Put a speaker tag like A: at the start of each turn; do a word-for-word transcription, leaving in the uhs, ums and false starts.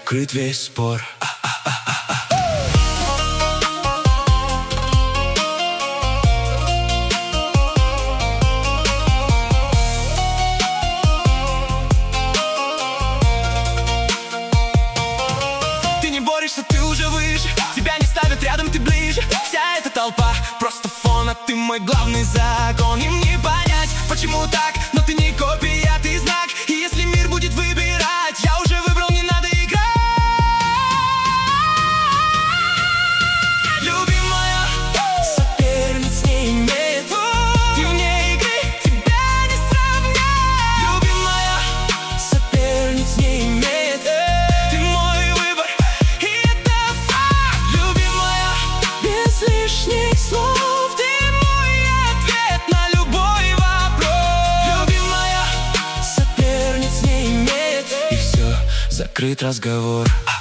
A: закрыт весь спор.
B: Ты не борешься, ты уже выше, тебя не ставят рядом, ты ближе. Вся эта толпа просто фон, а ты мой главный закон. Им не понять, почему так, но ты не копия, ты знак. И если мир будет выбирать, я уже выбрал, не надо играть. Любимая, соперниц не имеет, ты вне игры, тебя не сравнять. Любимая, соперниц не имеет, ты мой выбор, и это факт. Любимая, без лишних слов, ты мой ответ на любой вопрос. Любимая, соперниц не имеет, и все, закрыт разговор.